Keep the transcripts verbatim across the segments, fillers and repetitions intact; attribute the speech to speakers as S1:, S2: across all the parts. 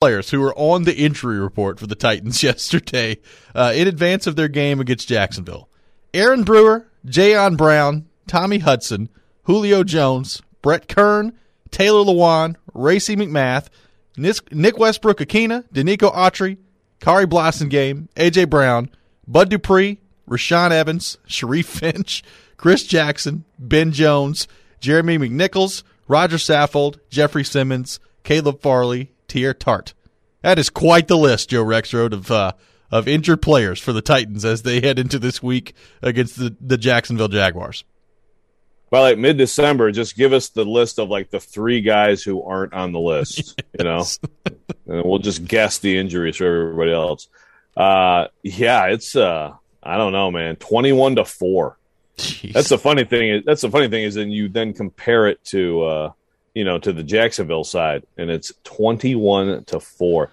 S1: players who were on the injury report for the Titans yesterday uh, in advance of their game against Jacksonville. Aaron Brewer, Jayon Brown, Tommy Hudson, Julio Jones, Brett Kern, Taylor Lewan, Racey McMath, Nick Westbrook-Akina, Danico Autry, Kari Blasingame, A J. Brown, Bud Dupree, Rashaan Evans, Sharif Finch, Chris Jackson, Ben Jones, Jeremy McNichols, Roger Saffold, Jeffrey Simmons, Caleb Farley, Tier Tart. That is quite the list, Joe Rexrode, of uh, of injured players for the Titans as they head into this week against the, the Jacksonville Jaguars.
S2: Well, like mid-December, just give us the list of like the three guys who aren't on the list, yes. you know, and we'll just guess the injuries for everybody else. Uh, yeah, it's uh, I don't know, man, twenty-one to four. Jeez. That's the funny thing. That's the funny thing is, then you then compare it to uh, you know, to the Jacksonville side, and it's twenty-one to four.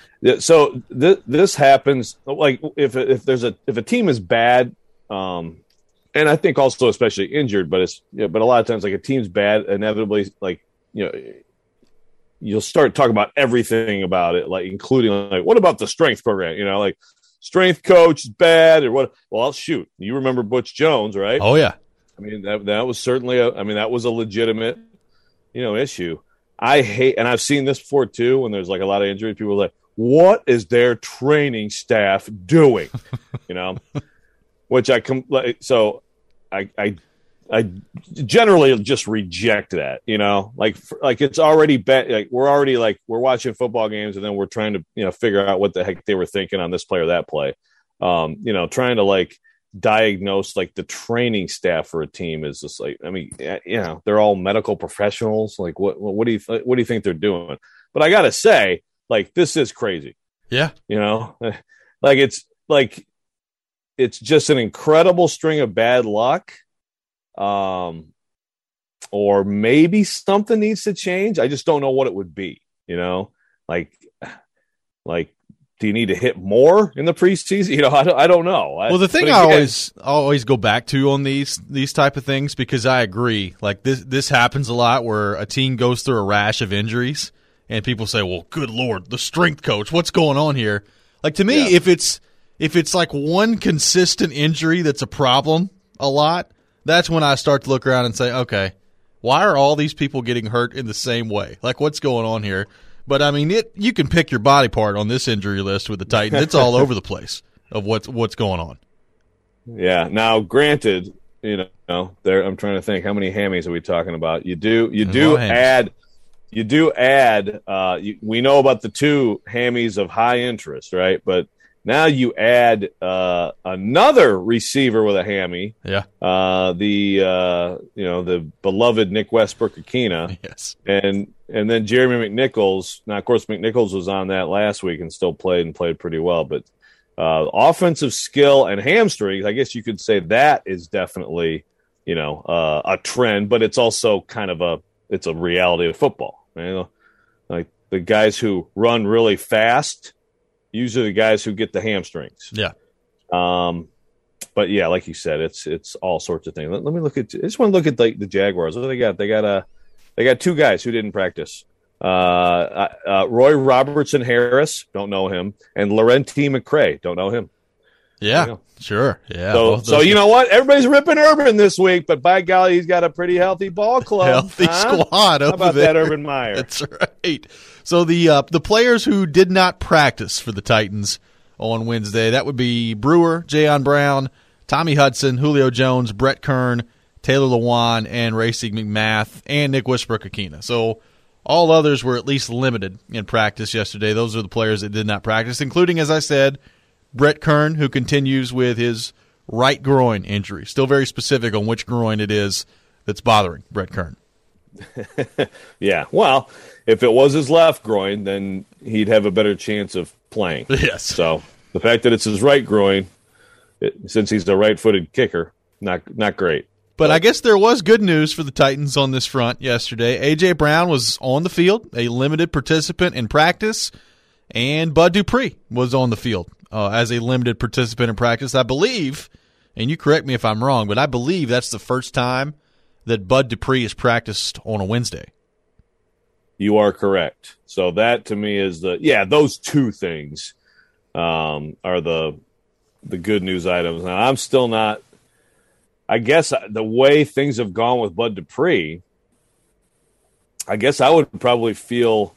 S2: So th- this happens like if if there's a if a team is bad. Um, And I think also especially injured, but it's yeah, but a lot of times like a team's bad, inevitably like you know you'll start talking about everything about it, like including like what about the strength program? You know, like strength coach is bad or what? Well, shoot, you remember Butch Jones, right?
S1: Oh yeah,
S2: I mean that that was certainly a I mean that was a legitimate you know issue. I hate, and I've seen this before too when there's like a lot of injuries. People are like, what is their training staff doing? You know. Which I com- so I, I I generally just reject that, you know, like like it's already bad. Like we're already like we're watching football games and then we're trying to you know figure out what the heck they were thinking on this play or that play. Um, you know, trying to like diagnose like the training staff for a team is just like I mean, you know, they're all medical professionals. Like what what do you th- what do you think they're doing? But I gotta say, like this is crazy.
S1: Yeah,
S2: you know, like it's like. It's just an incredible string of bad luck. Um, or maybe something needs to change. I just don't know what it would be, you know, like, like, do you need to hit more in the preseason? You know, I don't, I don't know.
S1: Well, the thing
S2: again,
S1: I always, I always go back to on these, these type of things, because I agree, like this, this happens a lot where a team goes through a rash of injuries and people say, well, good Lord, the strength coach, what's going on here? Like to me, yeah. if it's, If it's like one consistent injury that's a problem a lot, that's when I start to look around and say, okay, why are all these people getting hurt in the same way? Like, what's going on here? But, I mean, it you can pick your body part on this injury list with the Titans. It's all over the place of what's, what's going on.
S2: Yeah. Now, granted, you know, there I'm trying to think, how many hammies are we talking about? You do you do add – you do add uh, – you, we know about the two hammies of high interest, right? But – now you add uh, another receiver with a hammy.
S1: Yeah.
S2: Uh, the uh, you know the beloved Nick Westbrook-Akina.
S1: Yes.
S2: And and then Jeremy McNichols. Now, of course, McNichols was on that last week and still played and played pretty well. But uh, offensive skill and hamstrings, I guess you could say that is definitely you know uh, a trend. But it's also kind of a it's a reality of football. You know, like the guys who run really fast. Usually the guys who get the hamstrings.
S1: Yeah.
S2: Um, but yeah, like you said, it's it's all sorts of things. Let, let me look at. I just want to look at the, the Jaguars. What do they got? They got a. They got two guys who didn't practice. Uh, uh, Roy Robertson Harris, don't know him, and Laurenti McCray, don't know him.
S1: Yeah, sure. Yeah.
S2: So, so you know what? Everybody's ripping Urban this week, but by golly, he's got a pretty healthy ball club.
S1: Healthy
S2: huh?
S1: squad.
S2: How about
S1: there.
S2: that, Urban Meyer?
S1: That's right. So the uh, the players who did not practice for the Titans on Wednesday, that would be Brewer, Jayon Brown, Tommy Hudson, Julio Jones, Brett Kern, Taylor Lewan, and Racey McMath, and Nick Westbrook-Akina. So all others were at least limited in practice yesterday. Those are the players that did not practice, including, as I said, Brett Kern, who continues with his right groin injury. Still very specific on which groin it is that's bothering Brett Kern.
S2: Yeah, well, if it was his left groin, then he'd have a better chance of playing.
S1: Yes.
S2: So the fact that it's his right groin, it, since he's the right-footed kicker, not not great.
S1: But, but I guess there was good news for the Titans on this front yesterday. A J. Brown was on the field, a limited participant in practice, and Bud Dupree was on the field uh, as a limited participant in practice. I believe, and you correct me if I'm wrong, but I believe that's the first time that Bud Dupree has practiced on a Wednesday.
S2: You are correct. So that to me is the yeah, those two things um, are the the good news items. Now I'm still not. I guess the way things have gone with Bud Dupree, I guess I would probably feel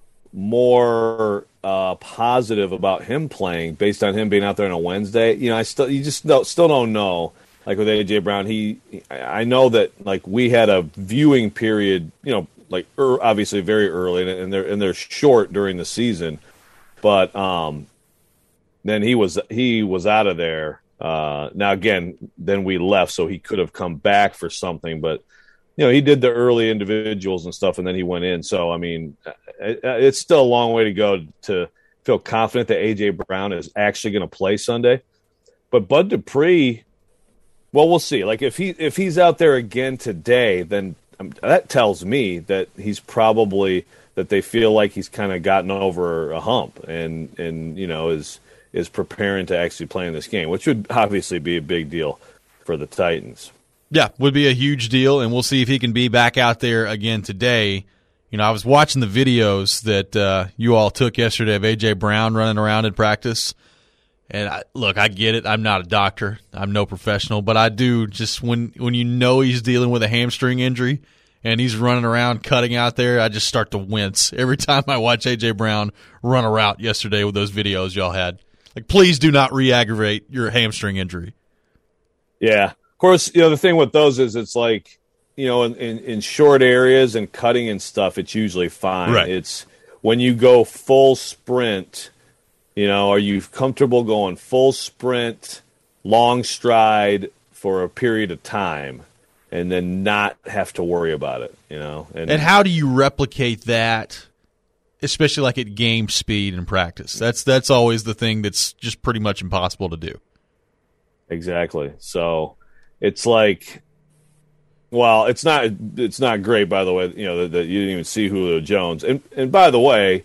S2: more uh, positive about him playing based on him being out there on a Wednesday. You know, I still you just don't, still don't know. Like with A J Brown, he I know that like we had a viewing period. You know. Like er, obviously very early, and they're and they're short during the season, but um, then he was he was out of there. Uh, now again, then we left, so he could have come back for something, but you know he did the early individuals and stuff, and then he went in. So I mean, it, it's still a long way to go to feel confident that A J Brown is actually going to play Sunday. But Bud Dupree, well, we'll see. Like if he if he's out there again today, then. Um, that tells me that he's probably that they feel like he's kind of gotten over a hump and and you know is is preparing to actually play in this game, which would obviously be a big deal for the Titans.
S1: Yeah, would be a huge deal, and we'll see if he can be back out there again today. You know, I was watching the videos that uh, you all took yesterday of A J Brown running around in practice. And I, look, I get it. I'm not a doctor. I'm no professional, but I do just when when you know he's dealing with a hamstring injury and he's running around cutting out there, I just start to wince every time I watch A J Brown run a route yesterday with those videos y'all had. Like, please do not re-aggravate your hamstring injury.
S2: Yeah, of course. You know the thing with those is it's like you know in, in, in short areas and cutting and stuff, it's usually fine.
S1: Right.
S2: It's when you go full sprint. You know, are you comfortable going full sprint, long stride for a period of time, and then not have to worry about it? You know,
S1: and, and how do you replicate that, especially like at game speed in practice? That's that's always the thing that's just pretty much impossible to do.
S2: Exactly. So it's like, well, it's not it's not great, by the way. You know that, that you didn't even see Julio Jones, and and by the way.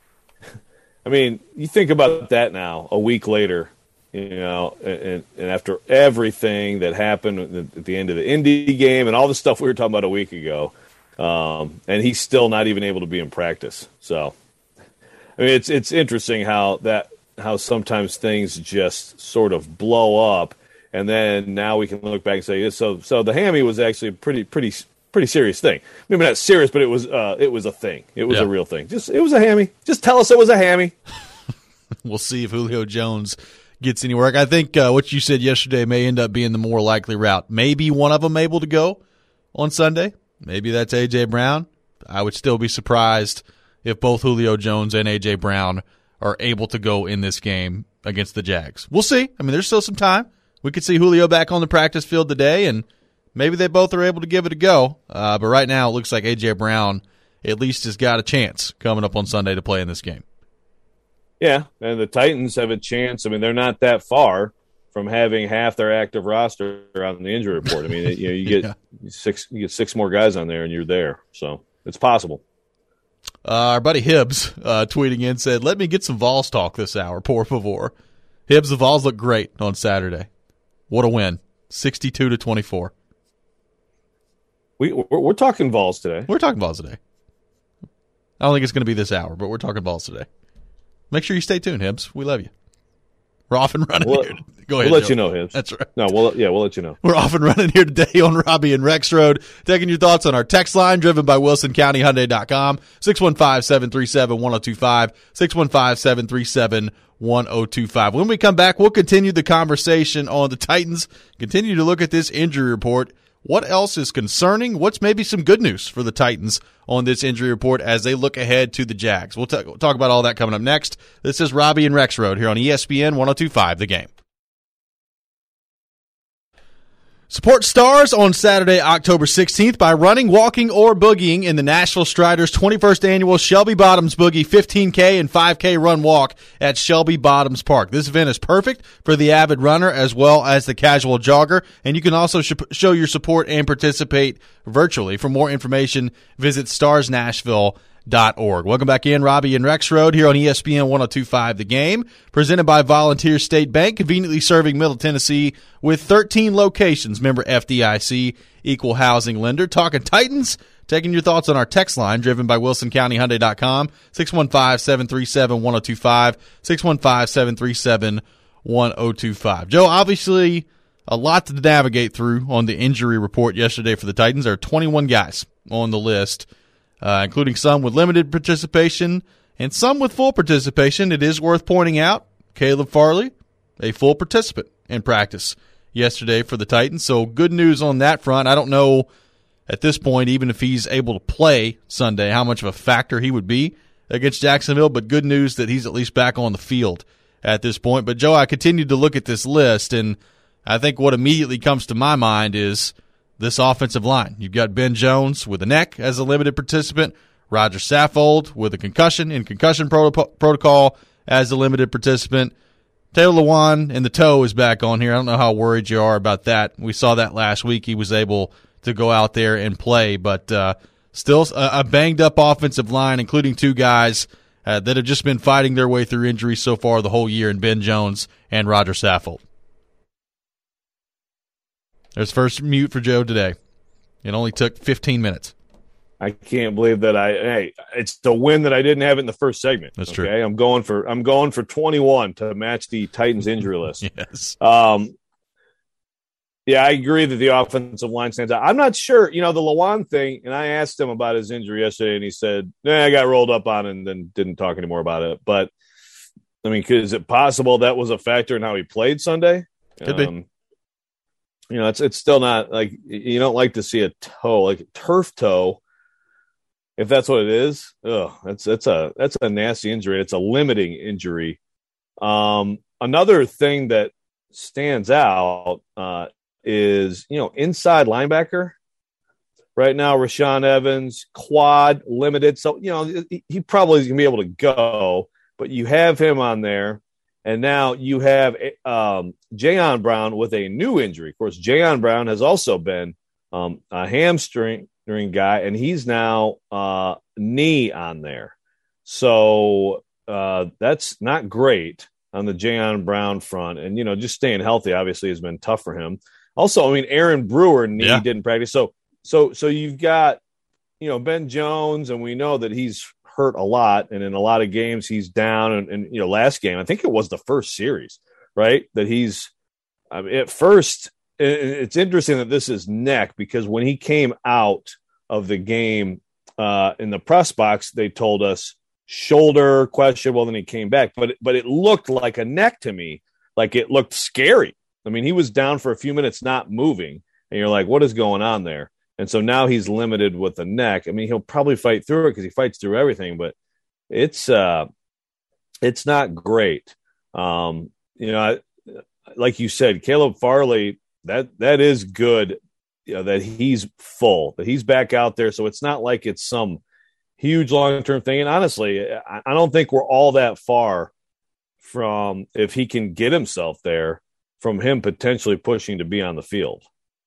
S2: I mean, you think about that now, a week later, you know, and, and after everything that happened at the end of the Indy game and all the stuff we were talking about a week ago, um, and he's still not even able to be in practice. So, I mean, it's it's interesting how that how sometimes things just sort of blow up, and then now we can look back and say, so so the hammy was actually a pretty pretty. Pretty serious thing. Maybe not serious, but it was uh, it was a thing. It was
S1: yeah.
S2: a real thing. Just it was a hammy. Just tell us it was a hammy.
S1: We'll see if Julio Jones gets any work. I think uh, what you said yesterday may end up being the more likely route. Maybe one of them able to go on Sunday. Maybe that's A J Brown. I would still be surprised if both Julio Jones and A J Brown are able to go in this game against the Jags. We'll see. I mean, there's still some time. We could see Julio back on the practice field today, and maybe they both are able to give it a go, uh, but right now it looks like A J Brown at least has got a chance coming up on Sunday to play in this game.
S2: Yeah, and the Titans have a chance. I mean, they're not that far from having half their active roster on the injury report. I mean, you know, you get yeah. six, you get six more guys on there, and you're there. So it's possible.
S1: Uh, our buddy Hibbs uh, tweeting in said, "Let me get some Vols talk this hour, por favor." Hibbs, the Vols look great on Saturday. What a win, sixty-two to twenty-four.
S2: We we're, we're talking Vols today.
S1: We're talking Vols today. I don't think it's going to be this hour, but we're talking Vols today. Make sure you stay tuned, Hibbs. We love you. We're off and running
S2: we'll,
S1: here. Go ahead.
S2: We'll let
S1: Joe.
S2: you know, Hibbs.
S1: That's right.
S2: No, we'll yeah, we'll let you know.
S1: We're off and running here today on Robbie and Rex Road. Taking your thoughts on our text line, driven by Wilson County Hyundai dot com, six one five, seven three seven, one oh two five, six one five, seven three seven, one oh two five. When we come back, we'll continue the conversation on the Titans, continue to look at this injury report. What else is concerning? What's maybe some good news for the Titans on this injury report as they look ahead to the Jags? We'll, t- we'll talk about all that coming up next. This is Robbie and Rex Road here on E S P N one oh two five The Game. Support Stars on Saturday, October sixteenth by running, walking, or boogieing in the Nashville Striders twenty-first Annual Shelby Bottoms Boogie fifteen K and five K Run Walk at Shelby Bottoms Park. This event is perfect for the avid runner as well as the casual jogger, and you can also sh- show your support and participate virtually. For more information, visit stars nashville dot org. Welcome back in, Robbie and Rex Road here on E S P N one oh two point five The Game, presented by Volunteer State Bank, conveniently serving Middle Tennessee with thirteen locations. Member F D I C, equal housing lender. Talking Titans, taking your thoughts on our text line, driven by Wilson County Hyundai dot com, six one five, seven three seven, one oh two five, six one five, seven three seven, one oh two five. Joe, obviously a lot to navigate through on the injury report yesterday for the Titans. There are twenty-one guys on the list, uh, including some with limited participation and some with full participation. It is worth pointing out Caleb Farley, a full participant in practice yesterday for the Titans. So good news on that front. I don't know at this point, even if he's able to play Sunday, how much of a factor he would be against Jacksonville, but good news that he's at least back on the field at this point. But, Joe, I continued to look at this list, and I think what immediately comes to my mind is this offensive line. You've got Ben Jones with a neck as a limited participant, Roger Saffold with a concussion in concussion proto- protocol as a limited participant. Taylor Lewan and the toe is back on here. I don't know how worried you are about that. We saw that last week. He was able to go out there and play, but uh, still a, a banged-up offensive line, including two guys uh, that have just been fighting their way through injuries so far the whole year in Ben Jones and Roger Saffold. There's first mute for Joe today. It only took fifteen minutes.
S2: I can't believe that I. Hey, it's the win that I didn't have it in the first segment.
S1: That's
S2: okay?
S1: true.
S2: I'm going for. I'm going for twenty-one to match the Titans injury list.
S1: Yes.
S2: Um. Yeah, I agree that the offensive line stands out. I'm not sure. You know, the Lewan thing, and I asked him about his injury yesterday, and he said, "Nah, I got rolled up on it and then didn't talk anymore about it." But I mean, is it possible that was a factor in how he played Sunday?
S1: Could be.
S2: Um, You know, it's it's still not like you don't like to see a toe, like a turf toe, if that's what it is. Ugh, that's that's a that's a nasty injury. It's a limiting injury. Um, another thing that stands out uh, is you know inside linebacker. Right now, Rashaan Evans quad limited, so you know he, he probably is gonna be able to go, but you have him on there. And now you have um, Jayon Brown with a new injury. Of course, Jayon Brown has also been um, a hamstring guy, and he's now uh, knee on there. So uh, that's not great on the Jayon Brown front. And, you know, just staying healthy obviously has been tough for him. Also, I mean, Aaron Brewer knee yeah. didn't practice. So, so, so you've got, you know, Ben Jones, and we know that he's hurt a lot, and in a lot of games he's down. And, and you know, last game I think it was the first series, right? That he's I mean, at first. It's interesting that this is neck because when he came out of the game uh, in the press box, they told us shoulder questionable. Then he came back, but but it looked like a neck to me, like it looked scary. I mean, he was down for a few minutes, not moving, and you're like, what is going on there? And so now he's limited with the neck. I mean, he'll probably fight through it because he fights through everything, but it's uh, it's not great. Um, you know, I, like you said, Caleb Farley, that that is good. You know, that he's full, that he's back out there. So it's not like it's some huge long-term thing. And honestly, I, I don't think we're all that far from, if he can get himself there, from him potentially pushing to be on the field.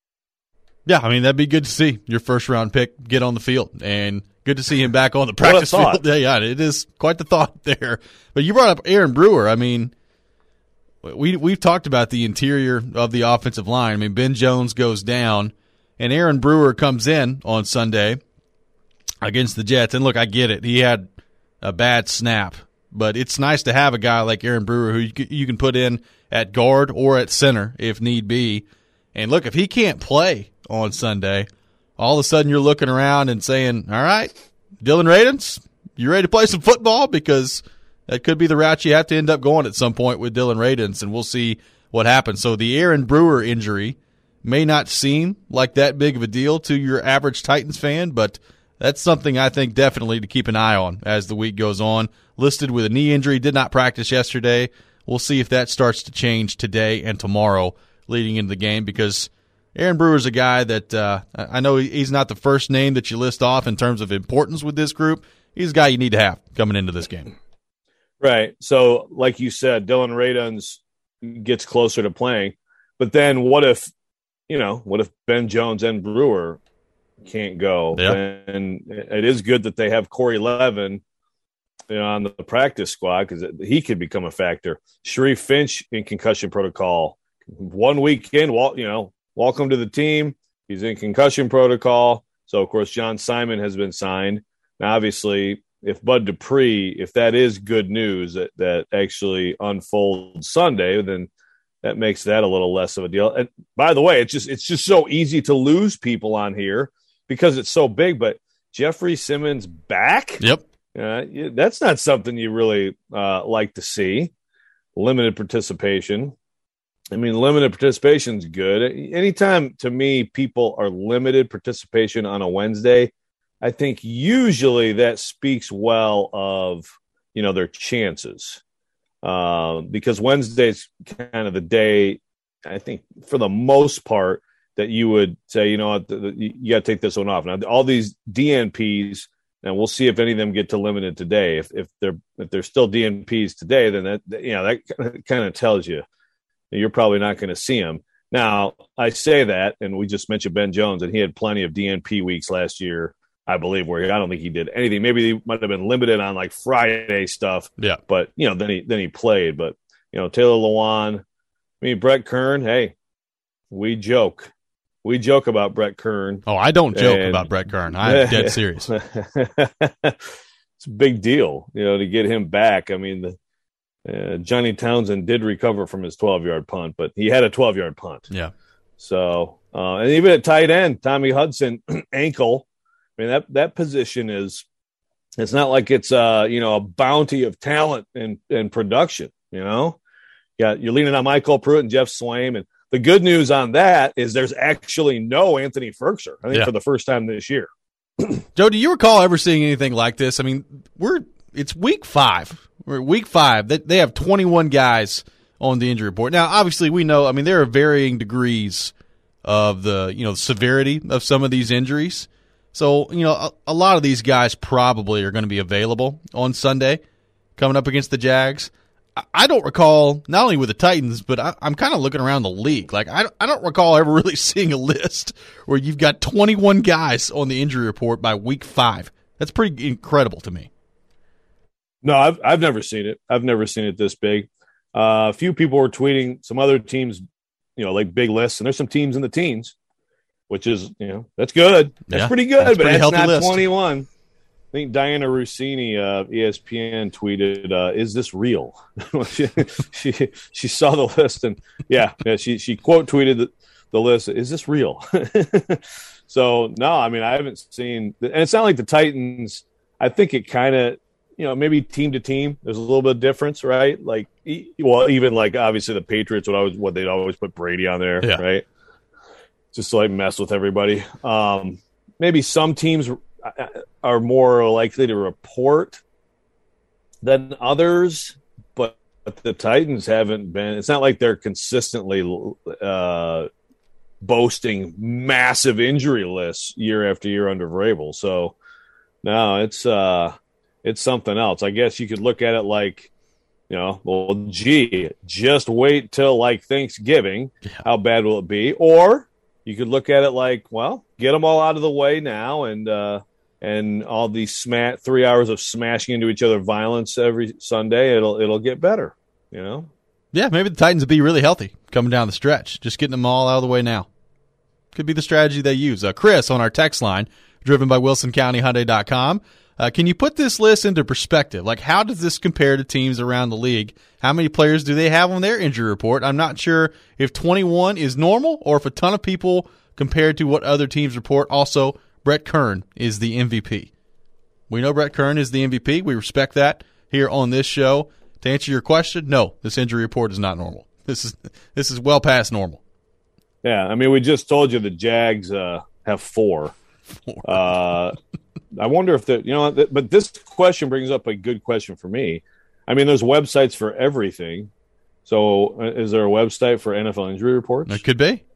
S1: Yeah, I mean, that'd be good to see your first-round pick get on the field, and good to see him back on the practice field. Yeah, yeah, it is quite the thought there. But you brought up Aaron Brewer. I mean, we, we've talked about the interior of the offensive line. I mean, Ben Jones goes down, and Aaron Brewer comes in on Sunday against the Jets. And, look, I get it. He had a bad snap. But it's nice to have a guy like Aaron Brewer who you can put in at guard or at center if need be. And, look, if he can't play on Sunday, all of a sudden you're looking around and saying, all right, Dylan Radins, you ready to play some football? Because that could be the route you have to end up going at some point with Dylan Radins, and we'll see what happens. So the Aaron Brewer injury may not seem like that big of a deal to your average Titans fan, but that's something I think definitely to keep an eye on as the week goes on. Listed with a knee injury, did not practice yesterday. We'll see if that starts to change today and tomorrow leading into the game, because Aaron Brewer's a guy that uh, I know he's not the first name that you list off in terms of importance with this group. He's a guy you need to have coming into this game.
S2: Right. So, like you said, Dylan Radins gets closer to playing. But then what if, you know, what if Ben Jones and Brewer can't go.
S1: Yeah.
S2: And it is good that they have Corey Levin, you know, on the practice squad because he could become a factor. Sharif Finch in concussion protocol. One week in, you know, welcome to the team. He's in concussion protocol. So, of course, John Simon has been signed. Now, obviously, if Bud Dupree, if that is good news that, that actually unfolds Sunday, then that makes that a little less of a deal. And by the way, it's just it's just so easy to lose people on here because it's so big. But Jeffrey Simmons back?
S1: Yep.
S2: Uh, that's not something you really uh, like to see. Limited participation. I mean, limited participation is good. Anytime, to me, people are limited participation on a Wednesday, I think usually that speaks well of, you know, their chances. Uh, because Wednesday's kind of the day, I think, for the most part, that you would say, you know what, you got to take this one off. Now, all these D N Ps, and we'll see if any of them get to limited today. If if they're if they're still D N Ps today, then that, you know, that kind of tells you you're probably not going to see him. Now, I say that, and we just mentioned Ben Jones, and he had plenty of D N P weeks last year, I believe, where he, I don't think he did anything. Maybe he might have been limited on like Friday stuff.
S1: Yeah.
S2: But, you know, then he then he played. But, you know, Taylor Lewan, I mean, Brett Kern, hey, we joke. We joke about Brett Kern.
S1: Oh, I don't joke
S2: and,
S1: about Brett Kern. I'm dead serious.
S2: It's a big deal, you know, to get him back. I mean, the Uh, Johnny Townsend did recover from his twelve-yard punt, but he had a twelve-yard punt.
S1: Yeah.
S2: So, uh, and even at tight end, Tommy Hudson, ankle. I mean, that that position is, it's not like it's, uh, you know, a bounty of talent and, and production, you know? Yeah, you're leaning on Michael Pruitt and Jeff Swaim. And the good news on that is there's actually no Anthony Ferkser, I think,
S1: yeah.
S2: for the first time this year.
S1: Joe, do you recall ever seeing anything like this? I mean, we're it's week five. We're week five. They, they have twenty-one guys on the injury report. Now, obviously, we know, I mean, there are varying degrees of the, you know, severity of some of these injuries. So, you know, a, a lot of these guys probably are going to be available on Sunday coming up against the Jags. I, I don't recall, not only with the Titans, but I, I'm kind of looking around the league. Like, I, I don't recall ever really seeing a list where you've got twenty-one guys on the injury report by week five. That's pretty incredible to me.
S2: No, I've I've never seen it. I've never seen it this big. Uh, a few people were tweeting some other teams, you know, like big lists, and there's some teams in the teens, which is, you know, that's good. That's
S1: yeah,
S2: pretty good,
S1: that's
S2: but
S1: pretty
S2: that's not
S1: list.
S2: twenty-one. I think Diana Rossini of E S P N tweeted, uh, "Is this real?" she, she she saw the list, and yeah, yeah she she quote tweeted the, the list. Is this real? So no, I mean, I haven't seen, and it's not like the Titans. I think it kind of, you know, maybe team to team, there's a little bit of difference, right? Like, well, even like obviously the Patriots would always, what they'd always put Brady on there,
S1: yeah.
S2: right? Just to like mess with everybody. Um, maybe some teams are more likely to report than others, but the Titans haven't been. It's not like they're consistently uh, boasting massive injury lists year after year under Vrabel. So no, it's. Uh, It's something else. I guess you could look at it like, you know, well, gee, just wait till like Thanksgiving.
S1: Yeah.
S2: How bad will it be? Or you could look at it like, well, get them all out of the way now, and uh, and all these sma- three hours of smashing into each other violence every Sunday, it'll it'll get better. You know?
S1: Yeah, maybe the Titans will be really healthy coming down the stretch. Just getting them all out of the way now. Could be the strategy they use. Uh, Chris on our text line, driven by Wilson County Hyundai dot com. Uh, can you put this list into perspective? Like, how does this compare to teams around the league? How many players do they have on their injury report? I'm not sure if twenty-one is normal or if a ton of people compared to what other teams report. Also, Brett Kern is the M V P. We know Brett Kern is the M V P. We respect that here on this show. To answer your question, no, this injury report is not normal. This is this is well past normal.
S2: Yeah, I mean, we just told you the Jags uh, have four. four. Uh I wonder if the, you know, but this question brings up a good question for me. I mean, there's websites for everything. So is there a website for N F L injury reports?
S1: It could be.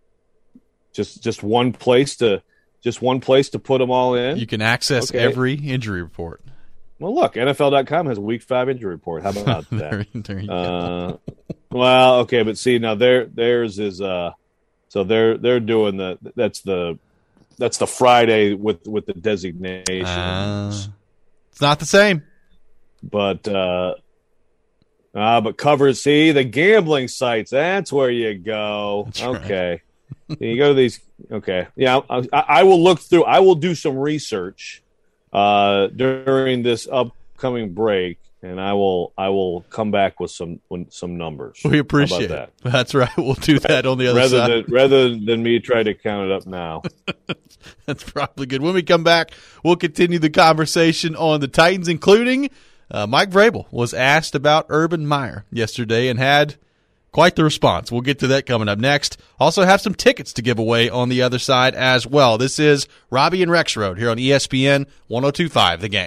S2: Just just one place to just one place to put them all in?
S1: You can access okay. every injury report.
S2: Well, look, N F L dot com has a week five injury report. How about that?
S1: there, there you
S2: uh,
S1: go.
S2: Well, okay, but see, now their theirs is uh so they're they're doing the that's the that's the Friday with with the designations.
S1: Uh, it's not the same.
S2: But uh, uh, but covers. See the gambling sites. That's where you go.
S1: That's
S2: okay, right. You go to these. Okay, yeah. I, I will look through. I will do some research uh, during this upcoming break, and I will I will come back with some with some numbers.
S1: We appreciate
S2: that.
S1: It. That's right. We'll do that on the other
S2: rather
S1: side.
S2: Than, rather than me try to count it up now.
S1: That's probably good. When we come back, we'll continue the conversation on the Titans, including uh, Mike Vrabel was asked about Urban Meyer yesterday and had quite the response. We'll get to that coming up next. Also have some tickets to give away on the other side as well. This is Robbie and Rexrode here on E S P N one oh two point five The Game.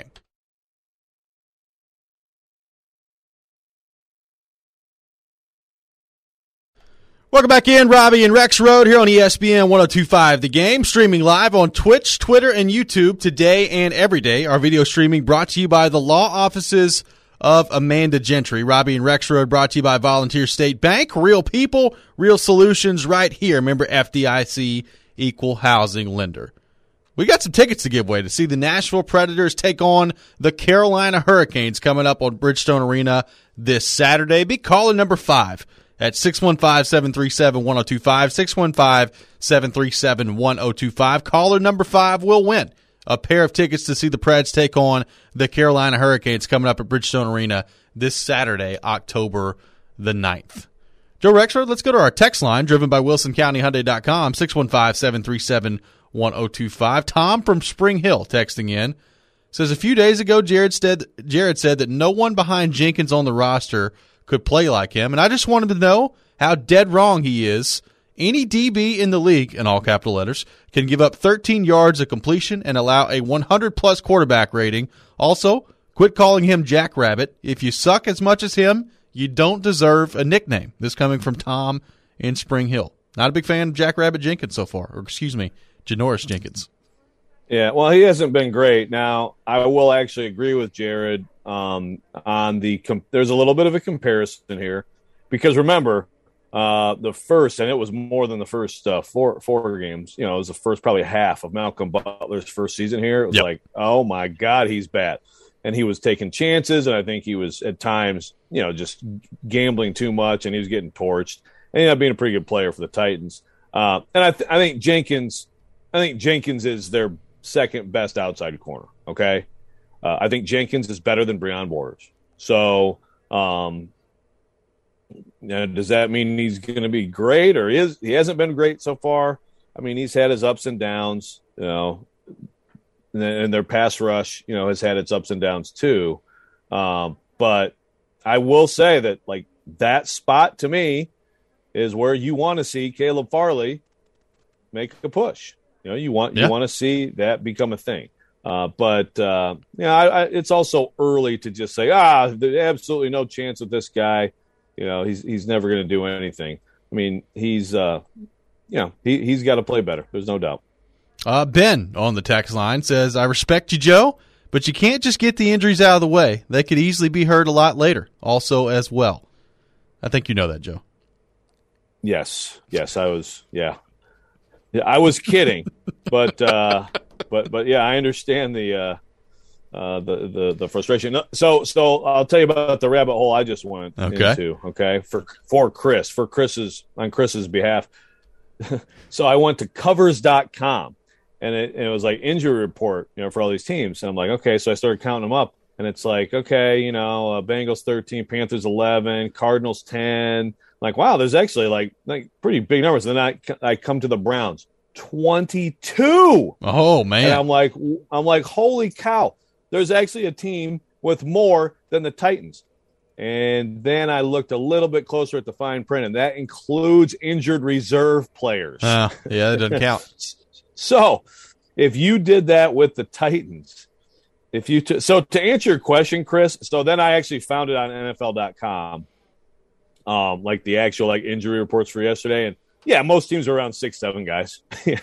S1: Welcome back in, Robbie and Rexrode here on E S P N one oh two point five The Game, streaming live on Twitch, Twitter, and YouTube today and every day. Our video streaming brought to you by the law offices of Amanda Gentry. Robbie and Rexrode brought to you by Volunteer State Bank. Real people, real solutions right here. Remember F D I C, equal housing lender. We got some tickets to give away to see the Nashville Predators take on the Carolina Hurricanes coming up on Bridgestone Arena this Saturday. Be caller number five at six one five, seven three seven, one oh two five, six one five, seven three seven, one oh two five. Caller number five will win a pair of tickets to see the Preds take on the Carolina Hurricanes coming up at Bridgestone Arena this Saturday, October the ninth. Joe Rexrode, let's go to our text line, driven by Wilson County Hyundai dot com, six one five, seven three seven, one oh two five. Tom from Spring Hill texting in says, a few days ago, Jared said, Jared said that no one behind Jenkins on the roster could play like him, and I just wanted to know how dead wrong he is. Any D B in the league, in all capital letters, can give up thirteen yards of completion and allow a one hundred plus quarterback rating. Also, quit calling him Jackrabbit. If you suck as much as him, you don't deserve a nickname. This coming from Tom in Spring Hill. Not a big fan of Jackrabbit Jenkins so far, or excuse me, Janoris Jenkins.
S2: Yeah, well, he hasn't been great. Now, I will actually agree with Jared um, on the com- – there's a little bit of a comparison here because remember, uh, the first – and it was more than the first uh, four four games. You know, it was the first probably half of Malcolm Butler's first season here. It was
S1: yep.
S2: like, oh, my God, he's bad. And he was taking chances, and I think he was at times, you know, just gambling too much, and he was getting torched. And he ended up being a pretty good player for the Titans. Uh, and I, th- I think Jenkins – I think Jenkins is their – second best outside corner. Okay. Uh, I think Jenkins is better than Breon Borders. So, um, uh, does that mean he's going to be great or is he hasn't been great so far? I mean, he's had his ups and downs, you know, and, and their pass rush, you know, has had its ups and downs too. Um, but I will say that like that spot to me is where you want to see Caleb Farley make a push. You know, you want
S1: yeah.
S2: you want to see that become a thing, uh, but uh, you know, I, I, it's also early to just say, ah, there's absolutely no chance with this guy. You know, he's he's never going to do anything. I mean, he's uh, you know, he he's got to play better. There's no doubt.
S1: Uh, Ben on the text line says, "I respect you, Joe, but you can't just get the injuries out of the way. They could easily be hurt a lot later, also as well." I think you know that, Joe.
S2: Yes, yes, I was. Yeah. I was kidding, but uh, but but yeah, I understand the uh, uh, the, the the frustration. So so I'll tell you about the rabbit hole I just went
S1: okay.
S2: into. Okay, for for Chris, for Chris's on Chris's behalf. So I went to covers dot com, and it, and it was like injury report, you know, for all these teams. And I'm like, okay, so I started counting them up, and it's like, okay, you know, uh, Bengals thirteen, Panthers eleven, Cardinals ten. Like, wow, there's actually like like pretty big numbers. And then I I come to the Browns, twenty-two.
S1: Oh man!
S2: And I'm like I'm like, holy cow! There's actually a team with more than the Titans. And then I looked a little bit closer at the fine print, and that includes injured reserve players.
S1: Uh, yeah, that doesn't count.
S2: So, if you did that with the Titans, if you t- so to answer your question, Chris. So then I actually found it on N F L dot com. Um, like the actual like injury reports for yesterday, and yeah, most teams are around six, seven guys.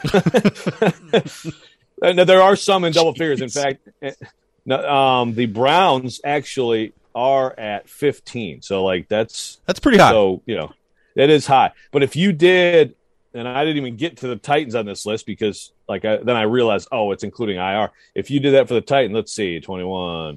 S2: And there are some in double figures. In fact, um, the Browns actually are at fifteen. So like that's
S1: that's pretty high.
S2: So you know, it is high. But if you did, and I didn't even get to the Titans on this list because, like, I, then I realized, oh, it's including I R. If you did that for the Titans, let's see, twenty-one.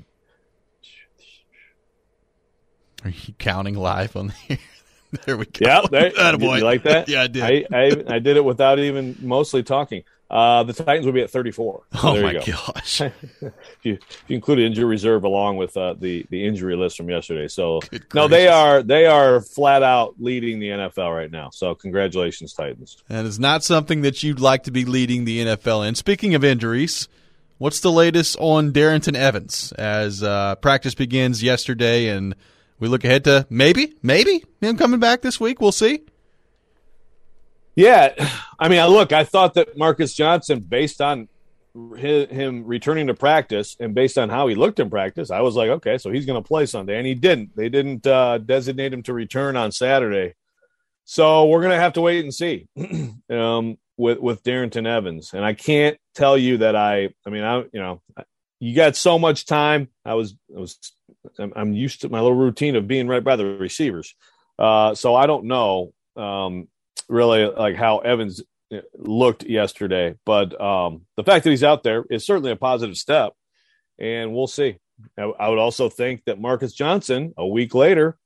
S1: Are you counting live on the There we go.
S2: Yeah, there,
S1: did
S2: you like that?
S1: Yeah, I did.
S2: I, I, I did it without even mostly talking. Uh, the Titans would be at thirty-four. So
S1: oh,
S2: there
S1: my
S2: you go.
S1: gosh.
S2: if, you, if you include injury reserve along with uh, the, the injury list from yesterday. So, no, they are they are flat out leading the N F L right now. So, congratulations, Titans.
S1: That is not something that you'd like to be leading the N F L in. Speaking of injuries, what's the latest on Darrynton Evans as uh, practice begins yesterday and we look ahead to maybe, maybe him coming back this week? We'll see.
S2: Yeah, I mean, I look, I thought that Marcus Johnson, based on his, him returning to practice and based on how he looked in practice, I was like, okay, so he's going to play Sunday, and he didn't. They didn't uh, designate him to return on Saturday, so we're going to have to wait and see um, with with Darrynton Evans. And I can't tell you that I, I mean, I, you know, you got so much time. I was, I was, I'm, I'm used to my little routine of being right by the receivers, uh, so I don't know. Um, really like how Evans looked yesterday, but um, the fact that he's out there is certainly a positive step, and we'll see. I, I would also think that Marcus Johnson, a week later,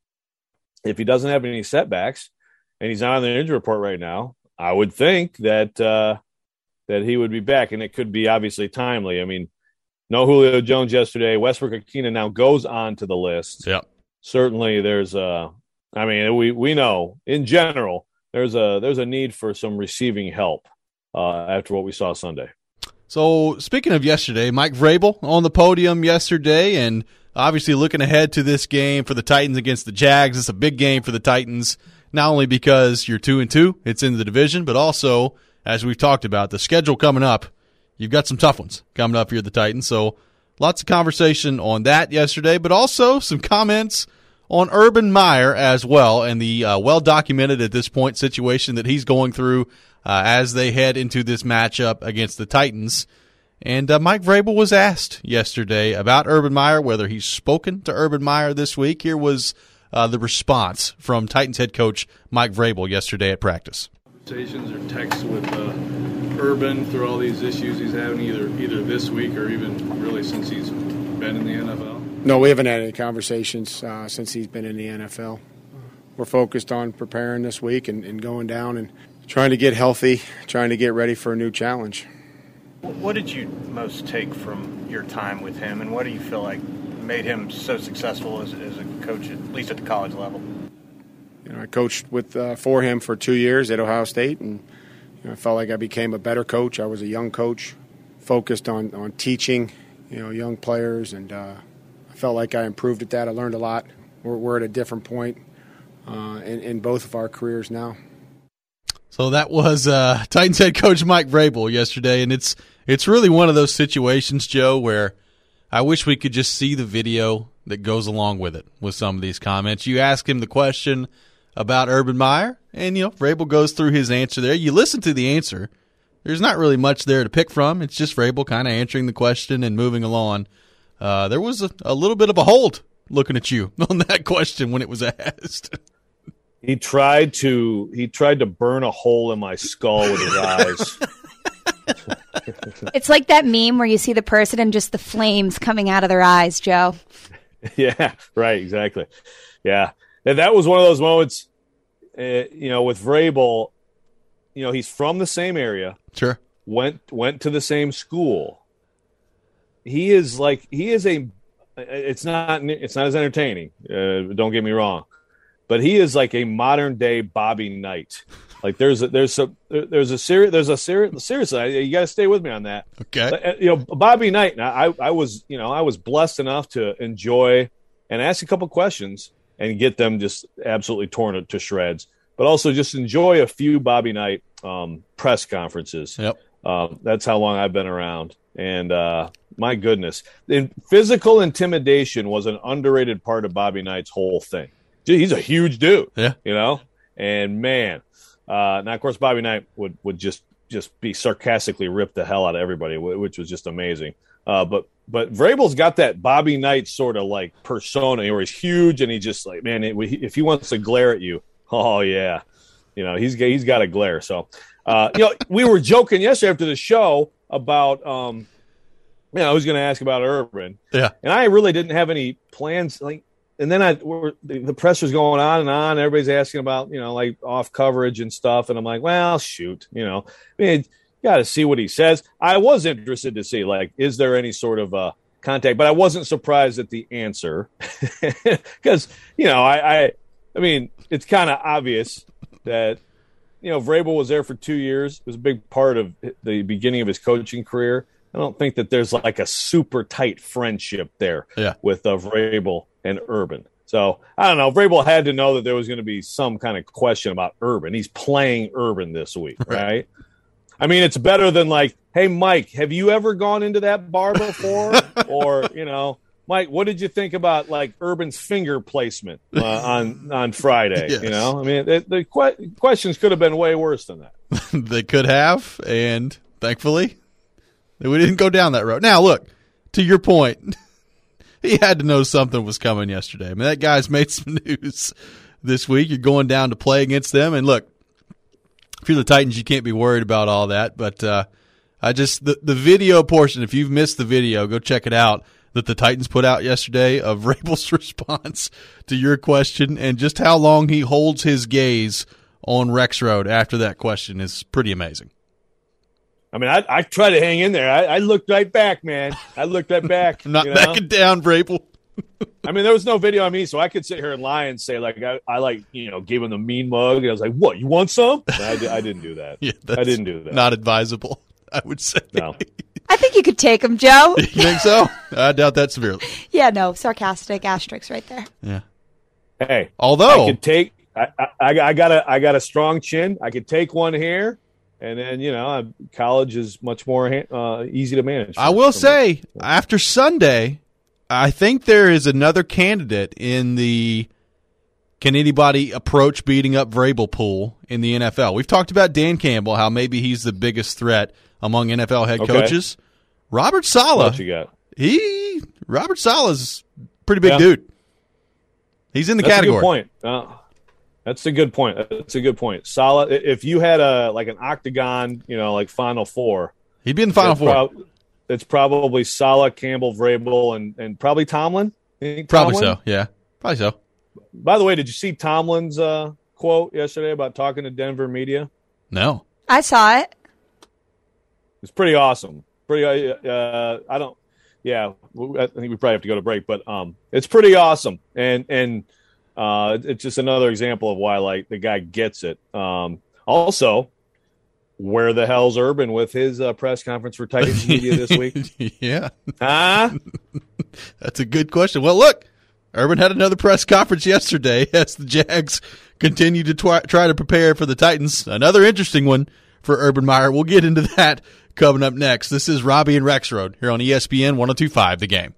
S2: if he doesn't have any setbacks and he's not on the injury report right now, I would think that uh, that he would be back, and it could be obviously timely. I mean, no Julio Jones yesterday. Westbrook-Ikhine now goes on to the list.
S1: Yeah, certainly
S2: there's a. I mean, we we know in general. There's a there's a need for some receiving help uh, after what we saw Sunday.
S1: So speaking of yesterday, Mike Vrabel on the podium yesterday, and obviously looking ahead to this game for the Titans against the Jags. It's a big game for the Titans, not only because you're two and two, it's in the division, but also as we've talked about the schedule coming up. You've got some tough ones coming up here at the Titans. So lots of conversation on that yesterday, but also some comments on Urban Meyer as well, and the uh, well-documented at this point situation that he's going through uh, as they head into this matchup against the Titans. And uh, Mike Vrabel was asked yesterday about Urban Meyer, whether he's spoken to Urban Meyer this week. Here was uh, the response from Titans head coach Mike Vrabel yesterday at practice.
S3: Conversations or texts with uh, Urban through all these issues he's having either either this week or even really since he's been in the N F L?
S4: No, we haven't had any conversations uh, since he's been in the N F L. We're focused on preparing this week and, and going down and trying to get healthy, trying to get ready for a new challenge.
S5: What did you most take from your time with him, and what do you feel like made him so successful as, as a coach, at least at the college level?
S4: You know, I coached with uh, for him for two years at Ohio State, and you know, I felt like I became a better coach. I was a young coach, focused on, on teaching, you know, young players, and uh, I felt like I improved at that. I learned a lot. We're, we're at a different point uh, in, in both of our careers now.
S1: So that was uh, Titans head coach Mike Vrabel yesterday, and it's it's really one of those situations, Joe, where I wish we could just see the video that goes along with it with some of these comments. You ask him the question about Urban Meyer, and you know Vrabel goes through his answer there. You listen to the answer. There's not really much there to pick from. It's just Vrabel kind of answering the question and moving along. Uh, there was a, a little bit of a hold looking at you on that question when it was asked.
S2: He tried to he tried to burn a hole in my skull with his eyes.
S6: It's like that meme where you see the person and just the flames coming out of their eyes, Joe.
S2: Yeah, right, exactly. Yeah, and that was one of those moments, uh, you know, with Vrabel. You know, he's from the same area.
S1: Sure.
S2: Went went to the same school. He is like he is a. It's not it's not as entertaining. Uh, don't get me wrong, but he is like a modern day Bobby Knight. Like there's a, there's a there's a serious there's a serious seriously you got to stay with me on that.
S1: Okay.
S2: You know, Bobby Knight. I I was you know I was blessed enough to enjoy and ask a couple questions and get them just absolutely torn to shreds. But also just enjoy a few Bobby Knight um, press conferences.
S1: Yep.
S2: Um, that's how long I've been around. And uh, my goodness, in, physical intimidation was an underrated part of Bobby Knight's whole thing. Gee, he's a huge dude.
S1: Yeah.
S2: You know, and man, uh, now of course Bobby Knight would, would just just be sarcastically rip the hell out of everybody, which was just amazing. Uh, but but Vrabel's got that Bobby Knight sort of like persona where he's huge and he just like man, it, if he wants to glare at you. Oh, yeah. You know, he's he's got a glare. So, uh, you know, we were joking yesterday after the show about, um, you know, I was going to ask about Urban.
S1: Yeah.
S2: And I really didn't have any plans. Like, and then I we're, the, the press was going on and on. Everybody's asking about, you know, like off coverage and stuff. And I'm like, well, shoot, you know, I mean, got to see what he says. I was interested to see, like, is there any sort of uh, contact? But I wasn't surprised at the answer because, you know, I, I, I mean, it's kind of obvious that, you know, Vrabel was there for two years. It was a big part of the beginning of his coaching career. I don't think that there's like a super tight friendship there
S1: yeah.
S2: with uh, Vrabel and Urban. So, I don't know. Vrabel had to know that there was going to be some kind of question about Urban. He's playing Urban this week, right? right? I mean, it's better than like, hey, Mike, have you ever gone into that bar before? Or, you know, Mike, what did you think about like Urban's finger placement uh, on on Friday? Yes. You know, I mean, the, the que- questions could have been way worse than that.
S1: They could have, and thankfully, we didn't go down that road. Now, look, to your point, he had to know something was coming yesterday. I mean, that guy's made some news this week. You're going down to play against them, and look, if you're the Titans, you can't be worried about all that. But uh, I just the, the video portion, if you've missed the video, go check it out, that the Titans put out yesterday of Vrabel's response to your question and just how long he holds his gaze on Rex Road after that question is pretty amazing.
S2: I mean, I, I try to hang in there. I, I looked right back, man. I looked right back.
S1: I'm not
S2: you know?
S1: backing down, Vrabel.
S2: I mean, there was no video on me, so I could sit here and lie and say, like, I, I like, you know, gave him the mean mug. And I was like, what, you want some? I, did, I didn't do that.
S1: Yeah,
S2: I didn't do that.
S1: Not advisable, I would say.
S2: No.
S6: I think you could take him, Joe.
S1: You think so? I doubt that severely.
S6: Yeah, no, sarcastic asterisks right there.
S1: Yeah.
S2: Hey,
S1: although
S2: I could take, I, I, I got a, I got a strong chin. I could take one here. And then, you know, college is much more uh, easy to manage.
S1: I will say, me. after Sunday, I think there is another candidate in the can anybody approach beating up Vrabel pool in the N F L. We've talked about Dan Campbell, how maybe he's the biggest threat among N F L head
S2: okay.
S1: coaches. Robert Saleh,
S2: what you got?
S1: He Robert Saleh's a pretty big
S2: yeah.
S1: dude. He's in the
S2: That's
S1: category.
S2: A good point. Uh, That's a good point. That's a good point. Solid. If you had a like an octagon, you know, like Final Four,
S1: he'd be in the Final Four.
S2: Prob- it's probably Saleh, Campbell, Vrabel, and and probably Tomlin.
S1: Probably
S2: Tomlin?
S1: so. Yeah, probably so.
S2: By the way, did you see Tomlin's uh, quote yesterday about talking to Denver media?
S1: No,
S6: I saw it.
S2: It's pretty awesome. Pretty. Uh, I don't. Yeah, I think we probably have to go to break, but um, it's pretty awesome, and and. Uh, it's just another example of why, like, the guy gets it. Um, also, where the hell's Urban with his uh, press conference for Titans media this week?
S1: Yeah.
S2: Huh?
S1: That's a good question. Well, look, Urban had another press conference yesterday as the Jags continue to twi- try to prepare for the Titans. Another interesting one for Urban Meyer. We'll get into that coming up next. This is Robbie and Rexroad here on E S P N one oh two point five The Game.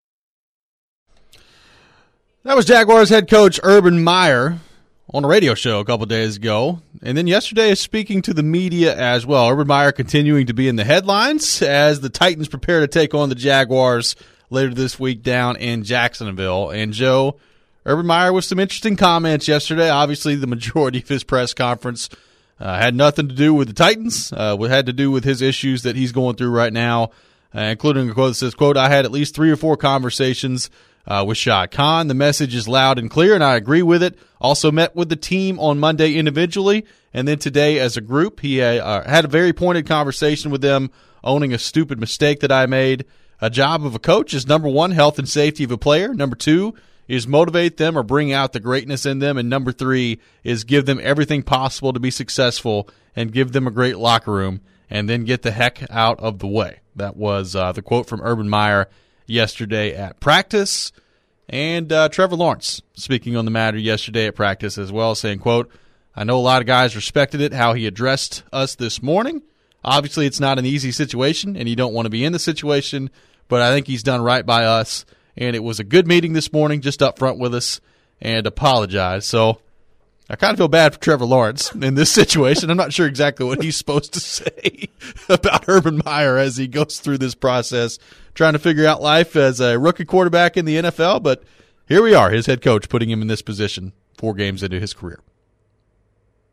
S1: That was Jaguars head coach Urban Meyer on a radio show a couple days ago. And then yesterday is speaking to the media as well. Urban Meyer continuing to be in the headlines as the Titans prepare to take on the Jaguars later this week down in Jacksonville. And Joe, Urban Meyer with some interesting comments yesterday. Obviously, the majority of his press conference uh, had nothing to do with the Titans. Uh, it had to do with his issues that he's going through right now, uh, including a quote that says, quote, I had at least three or four conversations Uh, with Shad Khan. The message is loud and clear, and I agree with it. Also met with the team on Monday individually, and then today as a group. He uh, had a very pointed conversation with them, owning a stupid mistake that I made. A job of a coach is, number one, health and safety of a player. Number two is motivate them or bring out the greatness in them. And number three is give them everything possible to be successful and give them a great locker room and then get the heck out of the way. That was uh, the quote from Urban Meyer yesterday at practice. And uh, Trevor Lawrence speaking on the matter yesterday at practice as well, saying, quote, I know a lot of guys respected it, how he addressed us this morning. Obviously, it's not an easy situation, and you don't want to be in the situation, but I think he's done right by us, and it was a good meeting this morning, just up front with us, and apologize. So I kind of feel bad for Trevor Lawrence in this situation. I'm not sure exactly what he's supposed to say about Urban Meyer as he goes through this process, trying to figure out life as a rookie quarterback in the N F L. But here we are, his head coach putting him in this position four games into his career.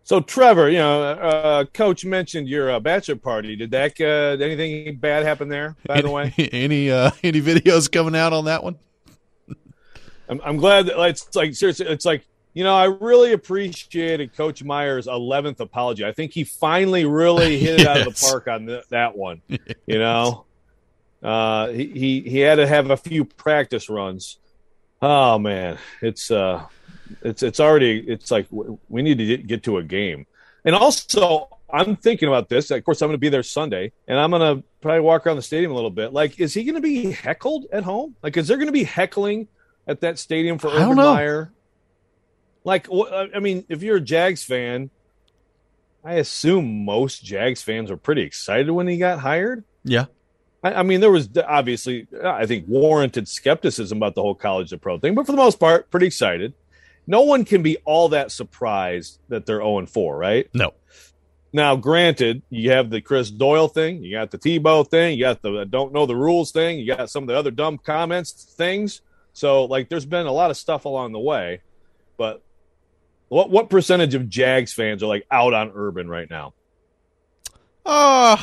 S2: So, Trevor, you know, uh, Coach mentioned your uh, bachelor party. Did that uh, anything bad happen there? By
S1: any,
S2: the way,
S1: any uh, any videos coming out on that one?
S2: I'm, I'm glad that it's like seriously. It's like you know, I really appreciated Coach Meyer's eleventh apology. I think he finally really hit it yes. out of the park on th- that one. You know, uh, he, he he had to have a few practice runs. Oh man, it's uh. It's it's already it's like we need to get to a game, and also I'm thinking about this. Of course, I'm going to be there Sunday, and I'm going to probably walk around the stadium a little bit. Like, is he going to be heckled at home? Like, is there going to be heckling at that stadium for Urban Meyer? Like, I mean, if you're a Jags fan, I assume most Jags fans were pretty excited when he got hired.
S1: Yeah.
S2: I, I mean, there was obviously, I think, warranted skepticism about the whole college to pro thing, but for the most part, pretty excited. No one can be all that surprised that they're oh and four, right?
S1: No.
S2: Now, granted, you have the Chris Doyle thing, you got the Tebow thing, you got the don't know the rules thing, you got some of the other dumb comments things. So, like, there's been a lot of stuff along the way. But what what percentage of Jags fans are, like, out on Urban right now?
S1: Uh,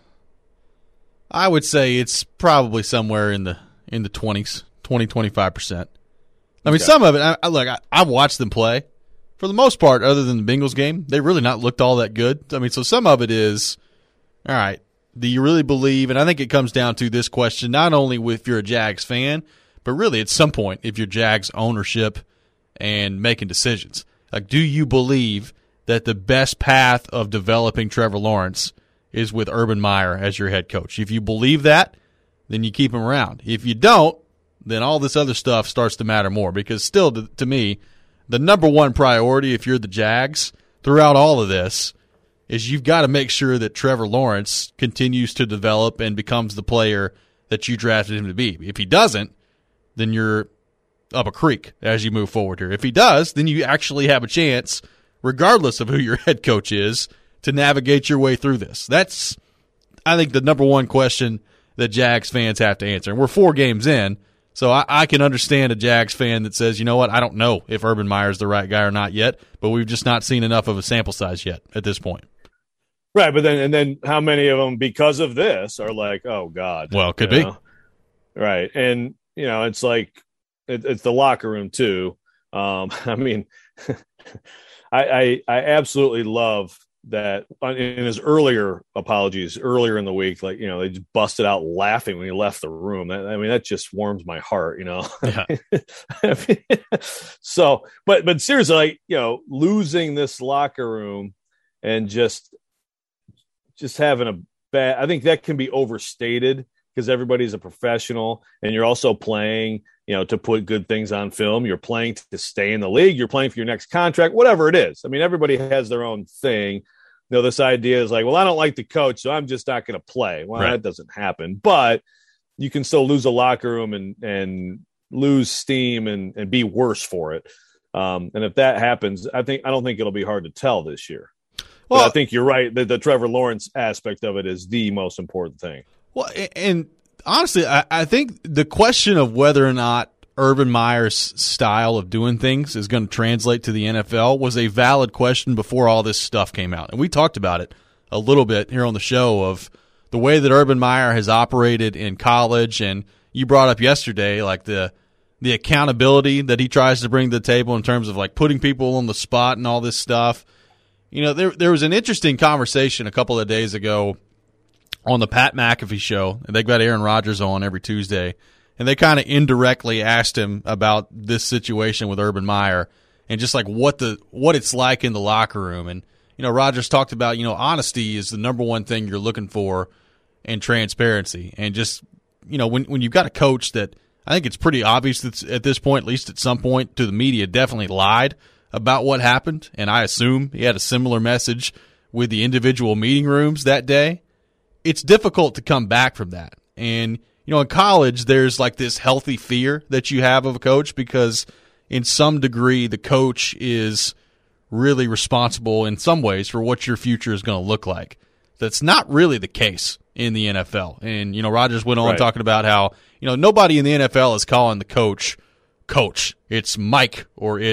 S1: I would say it's probably somewhere in the in the twenties, twenty, twenty-five percent. I mean, okay. Some of it, I, I look, I, I watched them play. For the most part, other than the Bengals game, they really not looked all that good. I mean, so some of it is, all right, do you really believe, and I think it comes down to this question, not only if you're a Jags fan, but really at some point, if you're Jags ownership and making decisions. Like, do you believe that the best path of developing Trevor Lawrence is with Urban Meyer as your head coach? If you believe that, then you keep him around. If you don't, then all this other stuff starts to matter more, because still, to, to me, the number one priority if you're the Jags throughout all of this is you've got to make sure that Trevor Lawrence continues to develop and becomes the player that you drafted him to be. If he doesn't, then you're up a creek as you move forward here. If he does, then you actually have a chance, regardless of who your head coach is, to navigate your way through this. That's, I think, the number one question that Jags fans have to answer. And we're four games in. So I, I can understand a Jags fan that says, you know what, I don't know if Urban Meyer is the right guy or not yet, but we've just not seen enough of a sample size yet at this point.
S2: Right, but then and then how many of them, because of this, are like, oh, God.
S1: Well, it could
S2: be.
S1: Know?
S2: Right, and, you know, it's like it, it's the locker room, too. Um, I mean, I, I I absolutely love that in his earlier apologies earlier in the week, like, you know, they just busted out laughing when he left the room. That, I mean, that just warms my heart, you know?
S1: Yeah.
S2: I mean, so, but, but seriously, like, you know, losing this locker room and just, just having a bad, I think that can be overstated because everybody's a professional and you're also playing, you know, to put good things on film. You're playing to stay in the league. You're playing for your next contract, whatever it is. I mean, everybody has their own thing. You know, this idea is like, well, I don't like the coach, so I'm just not going to play. Well, right. That doesn't happen. But you can still lose a locker room and and lose steam and, and be worse for it. Um, and if that happens, I think I don't think it'll be hard to tell this year. Well, but I think you're right that the Trevor Lawrence aspect of it is the most important thing.
S1: Well, and honestly, I, I think the question of whether or not Urban Meyer's style of doing things is going to translate to the N F L was a valid question before all this stuff came out. And we talked about it a little bit here on the show of the way that Urban Meyer has operated in college. And you brought up yesterday, like the the accountability that he tries to bring to the table in terms of like putting people on the spot and all this stuff. You know, there there was an interesting conversation a couple of days ago on the Pat McAfee show. They've got Aaron Rodgers on every Tuesday, and they kind of indirectly asked him about this situation with Urban Meyer and just like what the what it's like in the locker room. And, you know, Rodgers talked about, you know, honesty is the number one thing you're looking for, and transparency. And just, you know, when when you've got a coach that I think it's pretty obvious that at this point, at least at some point, to the media, definitely lied about what happened. And I assume he had a similar message with the individual meeting rooms that day. It's difficult to come back from that. And, you know, in college, there's like this healthy fear that you have of a coach because in some degree the coach is really responsible in some ways for what your future is going to look like. That's not really the case in the N F L. And, you know, Rodgers went on
S2: right.
S1: talking about how, you know, nobody in the N F L is calling the coach coach. It's Mike or it's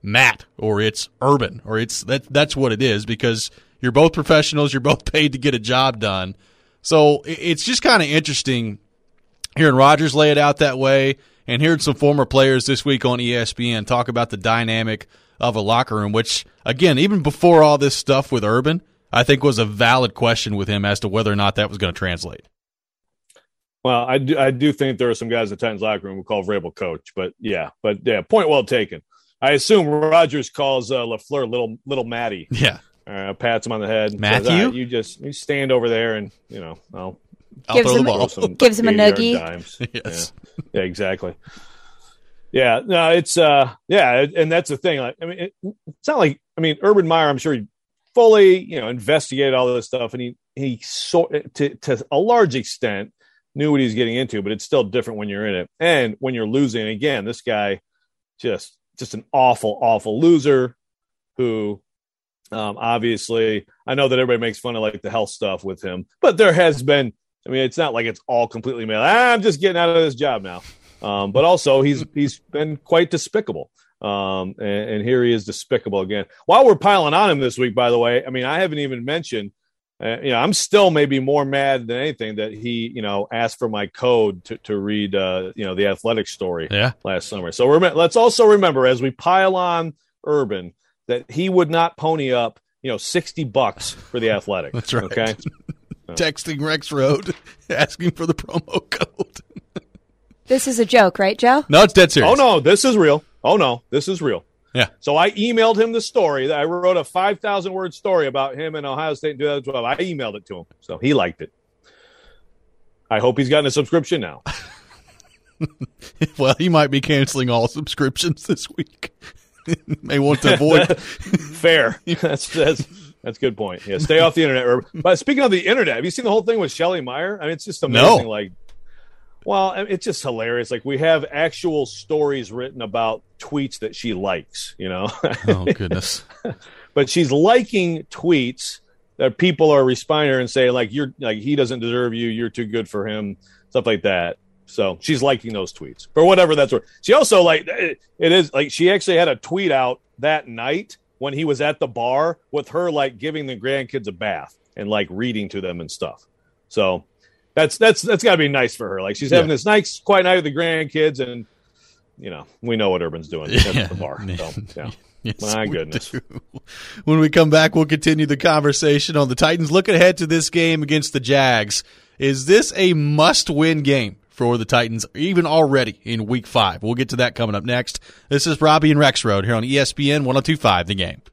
S1: Matt or it's Urban or it's that. That's what it is because you're both professionals. You're both paid to get a job done. So it's just kind of interesting hearing Rodgers lay it out that way and hearing some former players this week on E S P N talk about the dynamic of a locker room, which, again, even before all this stuff with Urban, I think was a valid question with him as to whether or not that was going to translate.
S2: Well, I do, I do think there are some guys in the Titans locker room who call Vrabel coach, but yeah, but yeah, point well taken. I assume Rodgers calls uh, LaFleur little little Matty.
S1: Yeah,
S2: uh, pats him on the head.
S1: Matthew,
S2: says, right, you just you stand over there and you know I'll,
S1: I'll
S6: gives
S1: throw
S6: him
S1: the ball.
S6: a, gives him a noogie.
S1: Yes,
S2: yeah. yeah, exactly. Yeah, no, it's uh, yeah, and that's the thing. Like, I mean, it, it's not like I mean, Urban Meyer. I'm sure he fully you know investigated all of this stuff, and he he so to to a large extent knew what he's getting into, but it's still different when you're in it. And when you're losing, again, this guy just just an awful, awful loser who um, obviously I know that everybody makes fun of like the health stuff with him, but there has been, I mean, it's not like it's all completely male. Ah, I'm just getting out of this job now. Um, but also he's he's been quite despicable. Um, and, and here he is despicable again. While we're piling on him this week, by the way, I mean, I haven't even mentioned Uh, you know, I'm still maybe more mad than anything that he, you know, asked for my code to, to read, uh, you know, the Athletic story
S1: yeah.
S2: last summer. So rem- let's also remember as we pile on Urban that he would not pony up, you know, sixty bucks for the Athletic.
S1: That's right.
S2: Okay.
S1: Texting Rex Road, asking for the promo code.
S6: This is a joke, right, Joe?
S1: No, it's dead serious.
S2: Oh, no, this is real. Oh, no, this is real.
S1: Yeah.
S2: So I emailed him the story. I wrote a five thousand word story about him in Ohio State in two thousand twelve. I emailed it to him. So he liked it. I hope he's gotten a subscription now.
S1: Well, he might be canceling all subscriptions this week. May want to avoid.
S2: Fair. That's, that's, that's a good point. Yeah. Stay off the internet. But speaking of the internet, have you seen the whole thing with Shelley Meyer? I mean, it's just amazing.
S1: No.
S2: Like, well, it's just hilarious. Like we have actual stories written about tweets that she likes, you know?
S1: Oh, goodness.
S2: But she's liking tweets that people are responding to her and saying like, you're like, he doesn't deserve you. You're too good for him. Stuff like that. So she's liking those tweets for whatever that's worth. She also like, it, it is like, she actually had a tweet out that night when he was at the bar with her, like giving the grandkids a bath and like reading to them and stuff. So That's that's that's got to be nice for her. Like she's having yeah. this nice, quiet night with the grandkids, and you know we know what Urban's doing yeah. at the bar. So, yeah. Yes, My goodness.
S1: Do. When we come back, we'll continue the conversation on the Titans. Looking ahead to this game against the Jags, is this a must-win game for the Titans, even already in Week Five? We'll get to that coming up next. This is Robbie and Rex Road here on E S P N one oh two point five The Game.